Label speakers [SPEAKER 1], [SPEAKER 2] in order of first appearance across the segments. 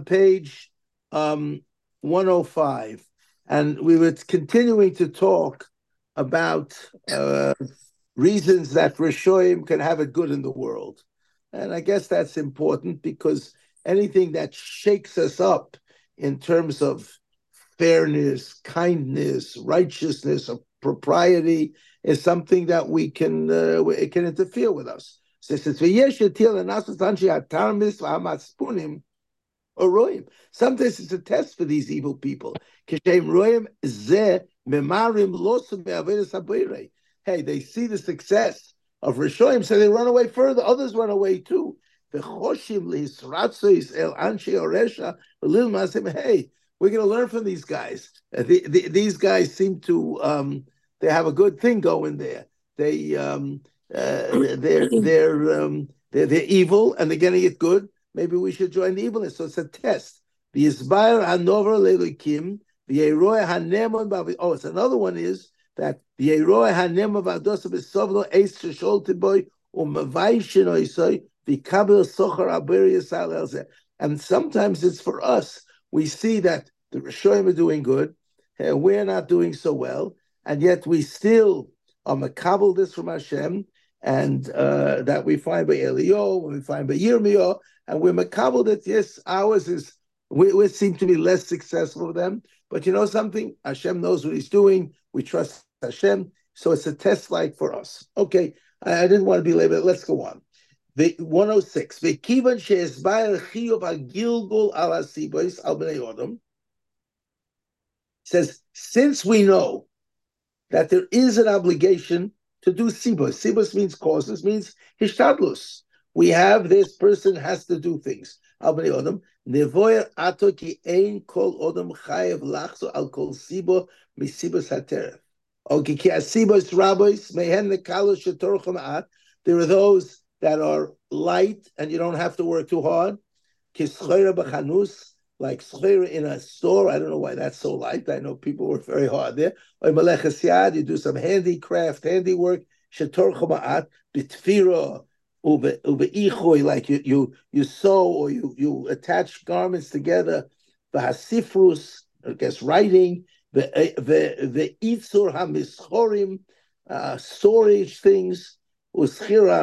[SPEAKER 1] page 105, and we were continuing to talk about reasons that Rishoyim can have it good in the world. And I guess that's important because anything that shakes us up in terms of fairness, kindness, righteousness, or propriety is something that it can interfere with us. So it says, sometimes it's a test for these evil people. Hey, they see the success of Rishoyim, so they run away further. Others run away too. Hey, we're going to learn from these guys. These guys seem to they have a good thing going there. They're evil and they're getting it good. Maybe we should join the evilness. So it's a test. Oh, it's another one is that the and sometimes it's for us. We see that the Rishonim are doing good, we're not doing so well, and yet we still are makabel this from Hashem, and that we find by Eliyahu, we find by Yirmiyah, and we're makabel that yes, ours is, we seem to be less successful than them, but you know something? Hashem knows what He's doing. We trust Hashem, so it's a test like for us. Okay, I didn't want to be late, but let's go on. The 106. V'kivan she'esbayr chiyuv hagilgul al hasibos al bnei Adam says, since we know that there is an obligation to do sibos. Sibos means causes, means hishtadlus. We have this person has to do things. Al bnei Adam nevoyer ato ki ein kol Adam chayev lachzo al kol sibo misibos hateref. Okay, ki asibos rabos mehen nekalo shetorchom at. There are those that are light and you don't have to work too hard. Kischera b'chanus, like schera in a store. I don't know why that's so light. I know people work very hard there. Or meleches yad, you do some handicraft, handiwork. Shetorchom at bitfira ube'ichoy, like you sew or you attach garments together. V'hasifrus, I guess writing. V'itsur hamischorim, storage things. It's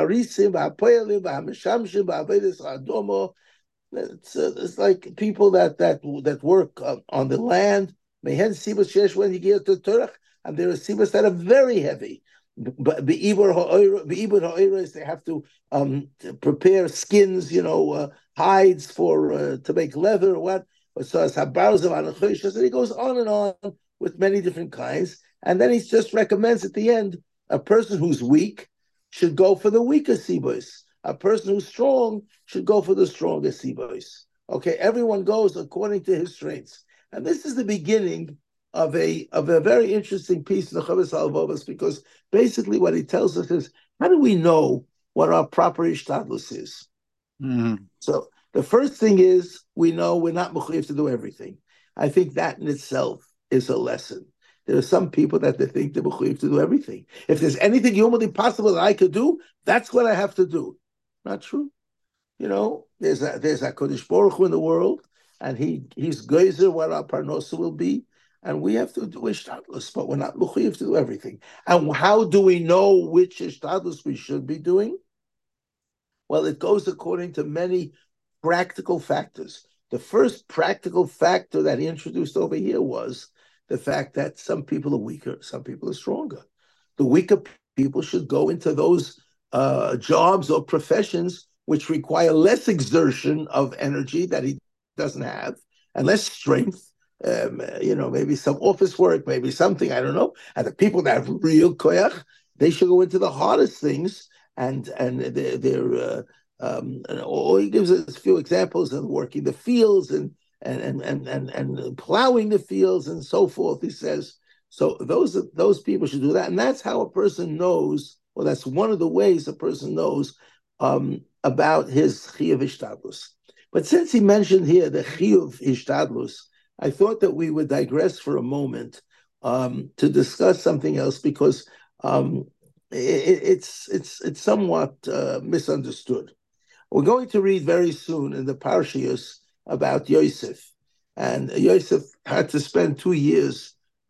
[SPEAKER 1] like people that work on the land. When you get to Torah, and there are sibas that are very heavy. But they have to prepare skins, hides for to make leather or what. So it's and he goes on and on with many different kinds, and then he just recommends at the end a person who's weak should go for the weaker sibos. A person who's strong should go for the stronger sibos. Okay, everyone goes according to his strengths, and this is the beginning of a very interesting piece in the Chovos HaLevavos, because basically what he tells us is, how do we know what our proper ishtadlus is? Mm-hmm. So the first thing is, we know we're not mechuyev to do everything. I think that in itself is a lesson. There are some people that they think they're mechuyev to do everything. If there's anything humanly possible that I could do, that's what I have to do. Not true. There's a Kodesh Baruch Hu in the world, and he's geyser what our parnosa will be, and we have to do ishtadlus, but we're not mechuyev to do everything. And how do we know which ishtadlus we should be doing? Well, it goes according to many practical factors. The first practical factor that he introduced over here was the fact that some people are weaker, some people are stronger. The weaker people should go into those jobs or professions which require less exertion of energy that he doesn't have, and less strength. Maybe some office work, maybe something, I don't know. And the people that have real koyach, they should go into the hardest things, and or he gives us a few examples of working the fields and plowing the fields and so forth. He says, so those people should do that, and that's how a person knows. Well, that's one of the ways a person knows about his chiyuv hishtadlus. But since he mentioned here the chiyuv hishtadlus, I thought that we would digress for a moment to discuss something else, because it's somewhat misunderstood. We're going to read very soon in the Parshios about Yosef, and Yosef had to spend 2 years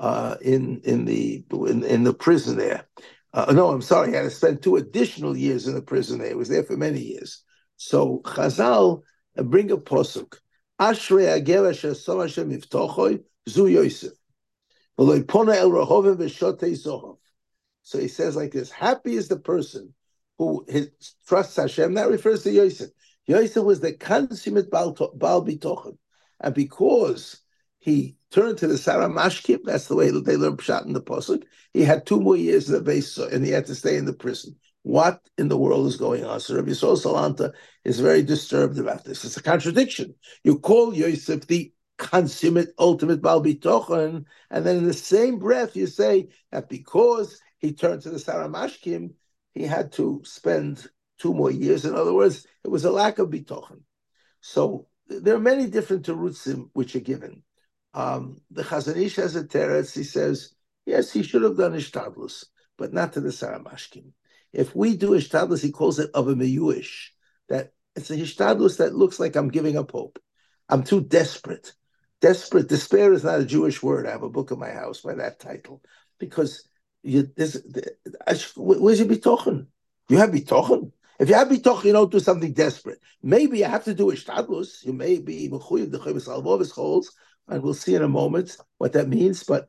[SPEAKER 1] in the prison there. No, I'm sorry, he had to spend 2 additional years in the prison there. He was there for many years. So Chazal bring a posuk. Ashrei Ager Asher Som Hashem Yiftochoi Zu Yosef. V'lo Yipona El Rehovim V'Shotei Zohov. So he says like this: happy is the person who trusts Hashem. That refers to Yosef. Yosef was the consummate Baal Bitochen. And because he turned to the Sarah Mashkim, that's the way they learned Pshat in the Pasuk, he had 2 more years in the base, and he had to stay in the prison. What in the world is going on? So Rabbi Yisrael Salanta is very disturbed about this. It's a contradiction. You call Yosef the consummate, ultimate Baal Bitochen, and then in the same breath you say that because he turned to the Sarah Mashkim, he had to spend 2 more years. In other words, it was a lack of bitochen. So there are many different terutzim which are given. The Chazon Ish has a teretz. He says, yes, he should have done ishtadlus, but not to the Sarah Mashkim. If we do ishtadlus, he calls it of a meyuish, that it's a ishtadlus that looks like I'm giving up hope. I'm too desperate. Despair is not a Jewish word. I have a book in my house by that title, because where's your bitochen? You have bitochen. If you have bitochen, you don't do something desperate. Maybe you have to do ishtadlus. You may be mechuyev the Chovos Halevovos holds, and we'll see in a moment what that means. But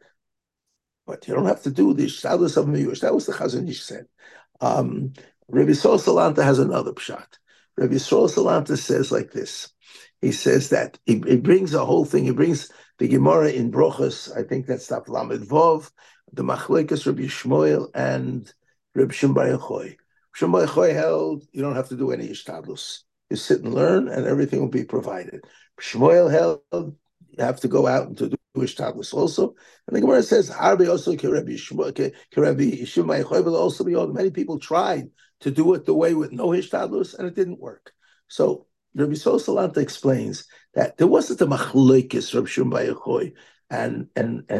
[SPEAKER 1] you don't have to do the ishtadlus of meyush. That was the Chazon Ish said. Rabbi Yisrael Salanta has another pshat. Rabbi Yisrael Salanta says like this. He says that he brings a whole thing. He brings the Gemara in Brochus. I think that's Daf Lamed Vov, the Machlekes Rabbi Shmuel and Rabbi Shimon Bar Yochai. Shimon Bar Yochai held you don't have to do any ishtadlus. You sit and learn, and everything will be provided. Shmuel held you have to go out and to do ishtadlus also. And the Gemara says Harbe also Rabbi Shimon Bar Yochai, but also many people tried to do it the way with no ishtadlus, and it didn't work. So Rabbi Yisrael Salanta explains that there wasn't a machlokes Rabbi Shimon Bar Yochai and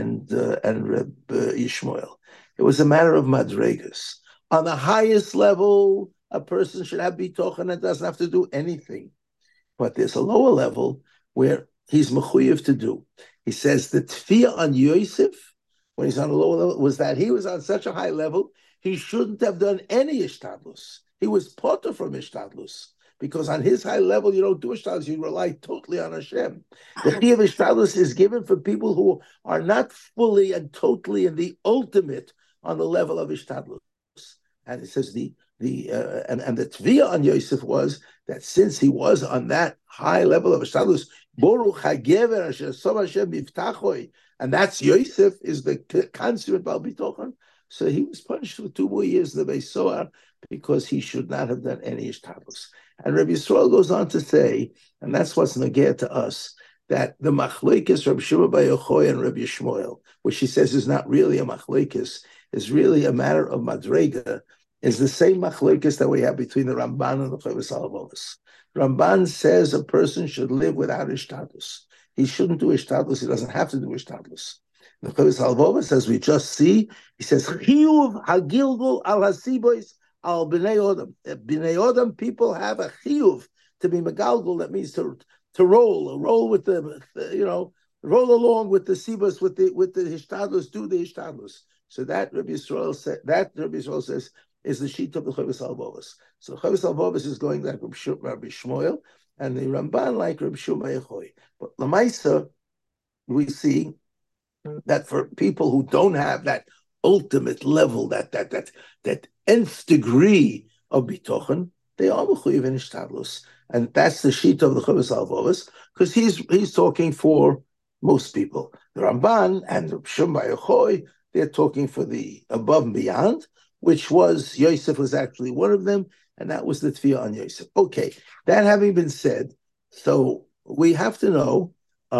[SPEAKER 1] Rabbi Yishmael. It was a matter of madregas. On the highest level, a person should have bitochen and doesn't have to do anything. But there's a lower level where he's mechuyev to do. He says the tefillah on Yosef, when he's on a lower level, was that he was on such a high level, he shouldn't have done any ishtadlus. He was potter from ishtadlus. Because on his high level, you don't do ishtadlus, you rely totally on Hashem. The chiyuv ishtadlus is given for people who are not fully and totally and the ultimate on the level of ishtadlus. And it says the tviyah on Yosef was that since he was on that high level of ishtadlus, Boruch hagever asher som Hashem yiftachoi, and that's Yosef is the consummate Baal Bitochen. So he was punished for 2 more years in the Beis Sohar because he should not have done any ishtadlus. And Rabbi Yisrael goes on to say, and that's what's negeh to us, that the machlekes Rabbi Shimon Bar Yochai and Rabbi Shmuel, which he says is not really a machlekes, is really a matter of madrega, is the same machlekes that we have between the Ramban and the Chovos Halevovos. Ramban says a person should live without ishtadlus. He shouldn't do ishtadlus. He doesn't have to do ishtadlus. The Chovos Halevovos, as we just see, he says chiyuv hagilgul al hasibois al bnei odom. Bnei odom people have a chiyuv to be megalgul. That means to roll with the roll along with the sibos with the hishtadlus, do the hishtadlus. So that Rabbi Yisrael says is the sheet of the Chovos Halevovos. So the Chovos Halevovos is going like Rabbi Shmuel, and the Ramban like Rabbi Shimon Bar Yochai. But Lamaisa, we see that for people who don't have that ultimate level, that nth degree of bitochen, they are mechuyev in ishtadlus, and that's the sheet of the Chovos Halevovos, because he's talking for most people. The Ramban and Rabbi Shimon Bar Yochai, they're talking for the above and beyond, which was Yosef was actually one of them, and that was the tefillah on Yosef. Okay, that having been said, so we have to know.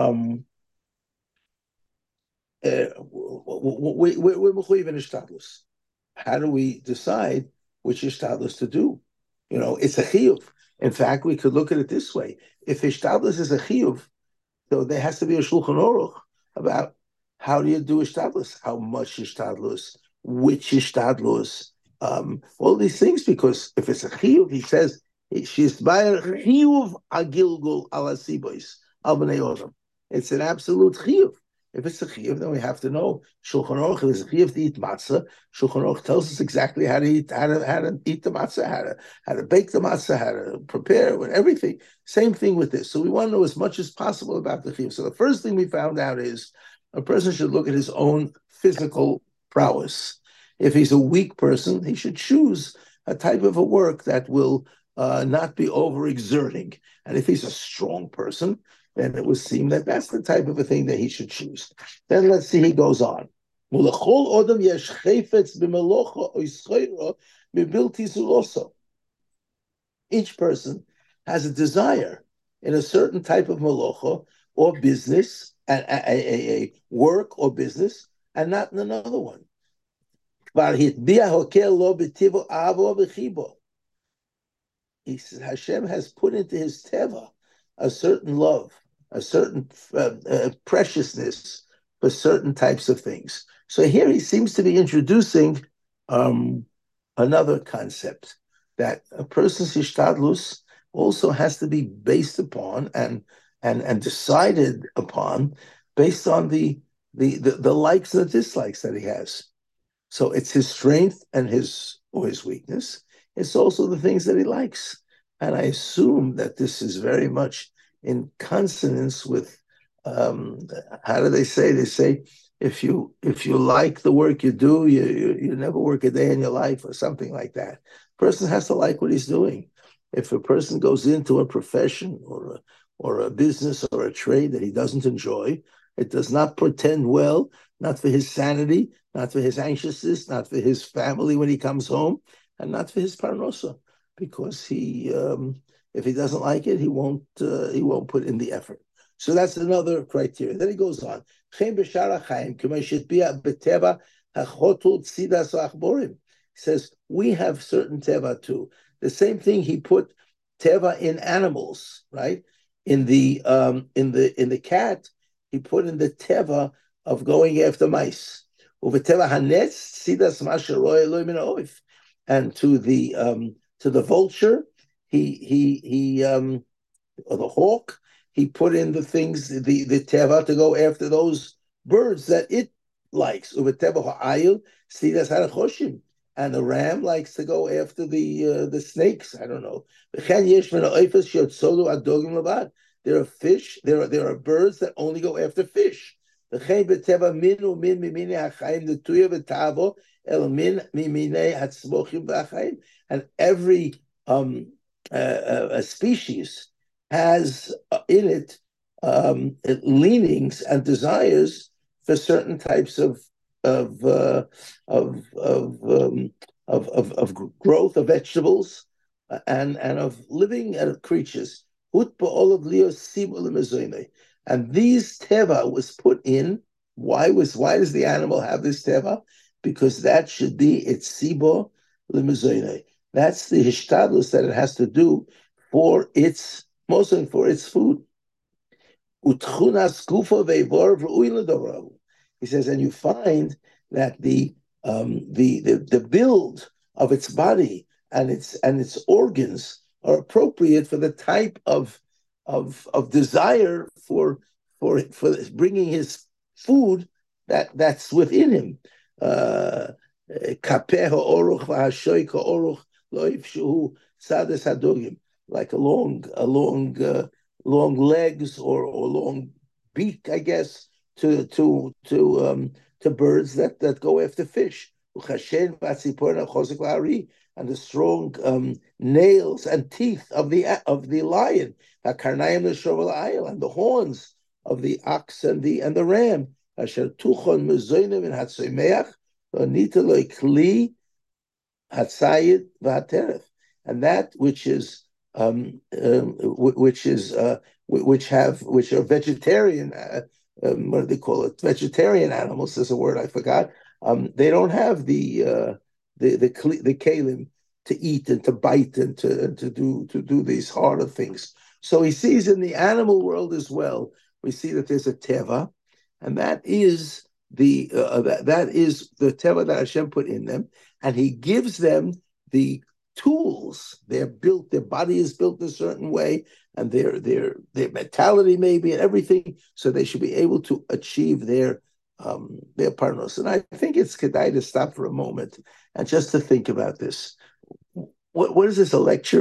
[SPEAKER 1] We're mechuyev in ishtadlus. How do we decide which ishtadlus to do? It's a chiyuv. In fact, we could look at it this way: if ishtadlus is a chiyuv, so there has to be a shulchan aruch about how do you do ishtadlus, how much ishtadlus, which ishtadlus, all these things. Because if it's a chiyuv, he says she's by chiyuv agilgul ala sibois al b'nei odom. It's an absolute chiyuv. If it's a chiyuv, then we have to know Shulchan Aruch. If it's a chiyuv to eat matzah, Shulchan Aruch tells us exactly how to eat, how to eat the matzah, how to bake the matzah, how to prepare with everything. Same thing with this. So we want to know as much as possible about the chiyuv. So the first thing we found out is a person should look at his own physical prowess. If he's a weak person, he should choose a type of a work that will not be overexerting. And if he's a strong person, then it would seem that that's the type of a thing that he should choose. Then let's see, he goes on. Each person has a desire in a certain type of malacha or business, a work or business, and not in another one. Hashem has put into his teva a certain love, a certain preciousness for certain types of things. So here he seems to be introducing another concept, that a person's hishtadlus also has to be based upon and decided upon based on the likes and the dislikes that he has. So it's his strength and his weakness. It's also the things that he likes. And I assume that this is very much in consonance with how do they say? They say if you like the work you do, you never work a day in your life, or something like that. A person has to like what he's doing. If a person goes into a profession or a business or a trade that he doesn't enjoy, it does not portend well, not for his sanity, not for his anxiousness, not for his family when he comes home, and not for his parnosa, because if he doesn't like it, he won't put in the effort. So that's another criteria. Then he goes on. He says we have certain teva too. The same thing, he put teva in animals, right? In the cat, he put in the teva of going after mice. And to the vulture, or the hawk, he put in the things, the teva to go after those birds that it likes. And the ram likes to go after the snakes. I don't know. There are fish. There are birds that only go after fish. And every a species has in it leanings and desires for certain types of growth of vegetables and of living creatures. And these teva was put in. Why does the animal have this teva? Because that should be its sibo limizoine. That's the hishtadlus that it has to do for its, mostly for its food. He says, and you find that the build of its body and its organs are appropriate for the type of desire for bringing his food that's within him. Like a long legs or long beak, I guess, to birds that go after fish. And the strong nails and teeth of the lion, and the horns of the ox and the ram. And that which are vegetarian, what do they call it? Vegetarian animals. There's a word I forgot. They don't have the kalim to eat and to bite and to do these harder things. So he sees in the animal world as well. We see that there's a teva, and that is that is the teva that Hashem put in them, and He gives them the tools. They're built, their body is built a certain way, and their mentality maybe and everything, so they should be able to achieve their parnos. And I think it's kedai to stop for a moment and just to think about this. What is this, a lecture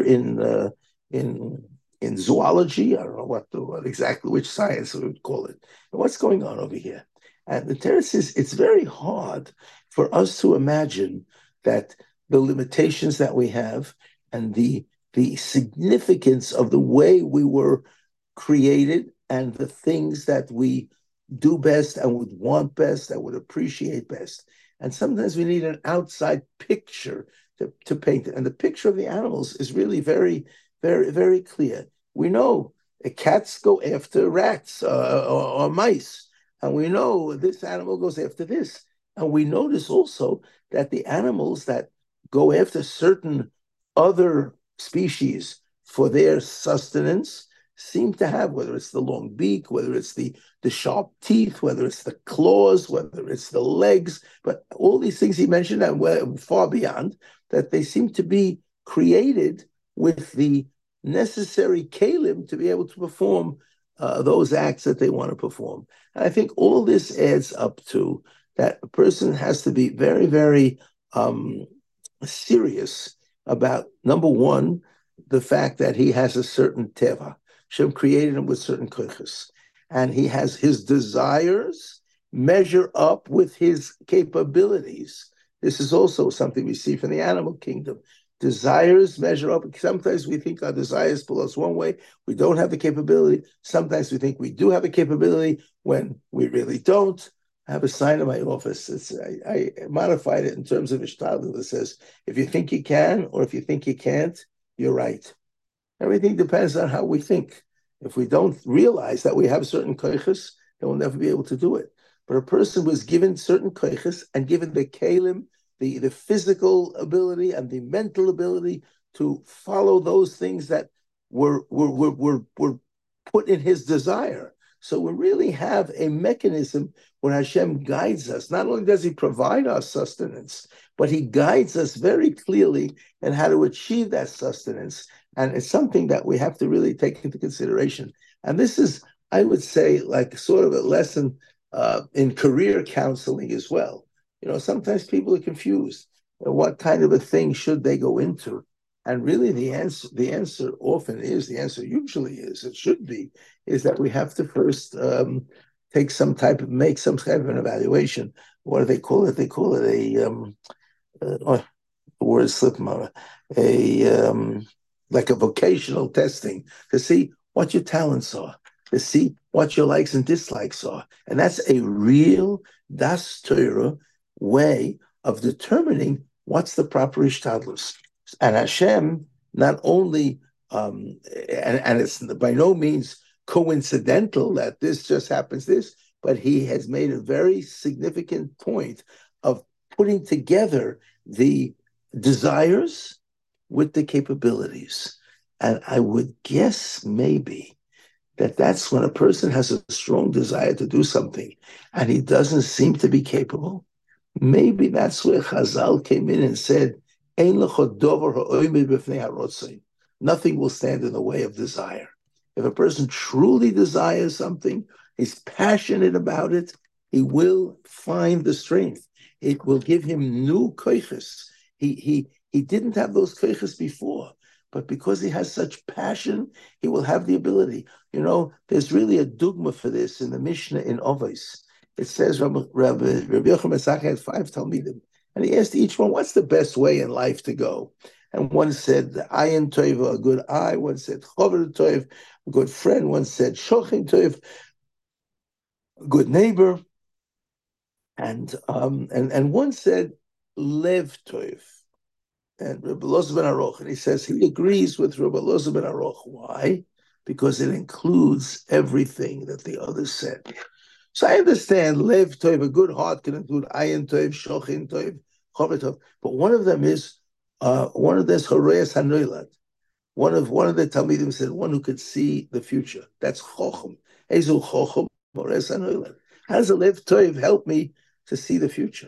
[SPEAKER 1] in in zoology? I don't know what exactly which science we would call it. What's going on over here? And the terrace is, it's very hard for us to imagine that the limitations that we have and the significance of the way we were created and the things that we do best and would want best and would appreciate best. And sometimes we need an outside picture to paint it. And the picture of the animals is really very, very, very clear. We know cats go after rats or mice, and we know this animal goes after this. And we notice also that the animals that go after certain other species for their sustenance seem to have, whether it's the long beak, whether it's the sharp teeth, whether it's the claws, whether it's the legs, but all these things he mentioned and far beyond, that they seem to be created with the necessary kalim to be able to perform those acts that they want to perform. And I think all this adds up to that a person has to be very, very serious about, number one, the fact that he has a certain teva. Hashem created him with certain koiches, and he has his desires measure up with his capabilities. This is also something we see from the animal kingdom. Desires measure up. Sometimes we think our desires pull us one way. We don't have the capability. Sometimes we think we do have a capability when we really don't. I have a sign in my office. I modified it in terms of Ishtadl that says, if you think you can or if you think you can't, you're right. Everything depends on how we think. If we don't realize that we have certain koiches, then we'll never be able to do it. But a person was given certain koiches and given the kalim, the physical ability and the mental ability to follow those things that were put in his desire. So we really have a mechanism where Hashem guides us. Not only does he provide our sustenance, but he guides us very clearly in how to achieve that sustenance. And it's something that we have to really take into consideration. And this is, I would say, like sort of a lesson in career counseling as well. You know, sometimes people are confused. What kind of a thing should they go into? And really the answer often is, the answer usually is, it should be, is that we have to first make some type of an evaluation. What do they call it? They call it the word slip like a vocational testing to see what your talents are, to see what your likes and dislikes are. And that's a real das Torah way of determining what's the proper ishtadlus. And Hashem not only, and it's by no means coincidental that this just happens but he has made a very significant point of putting together the desires with the capabilities. And I would guess maybe that's when a person has a strong desire to do something and he doesn't seem to be capable. Maybe that's where Chazal came in and said, nothing will stand in the way of desire. If a person truly desires something, is passionate about it, he will find the strength. It will give him new koiches. He didn't have those koiches before, but because he has such passion, he will have the ability. You know, there's really a dogma for this in the Mishnah in Ovos. It says Rabbi Yochanan Mesach had 5 Talmidim, and he asked each one, what's the best way in life to go? And one said, ayin toiv, a good eye. One said, chover toiv, a good friend. One said, shochin toiv, a good neighbor. And one said, lev toiv. And Rabbi Elazar ben Aruch, and he says he agrees with Rabbi Elazar ben Aruch. Why? Because it includes everything that the others said. So I understand lev toiv, a good heart can include ayin toiv, shochin toiv, chover toiv. But one of them is Horeas Hanoilad. One of the Talmidim said, one who could see the future. That's Chochem. Ezu Chochem, Horeas Hanoilad. How does a lev toiv help me to see the future?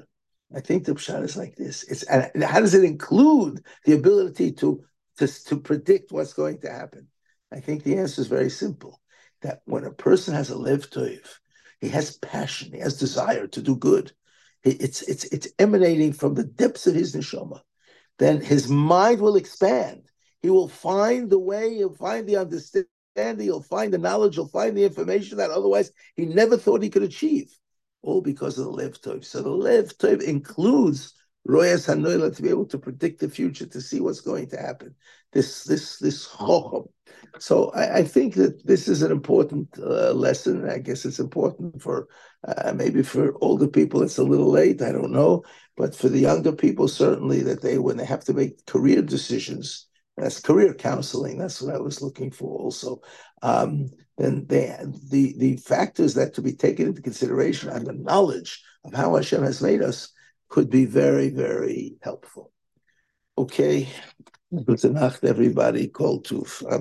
[SPEAKER 1] I think the pshat is like this. And how does it include the ability to predict what's going to happen? I think the answer is very simple. That when a person has a lev toiv, he has passion, he has desire to do good. It's emanating from the depths of his neshama. Then his mind will expand. He will find the way. He'll find the understanding. He'll find the knowledge. He'll find the information that otherwise he never thought he could achieve, all because of the Lev Tov. So the Lev Tov includes Royas Hanoila to be able to predict the future, to see what's going to happen. This Chochom. So I think that this is an important lesson. I guess it's important for maybe for older people. It's a little late. I don't know, but for the younger people, certainly that when they have to make career decisions, that's career counseling. That's what I was looking for also. Then the factors that to be taken into consideration and the knowledge of how Hashem has made us could be very, very helpful. Okay. Gute Nacht, everybody. Kol Tuf.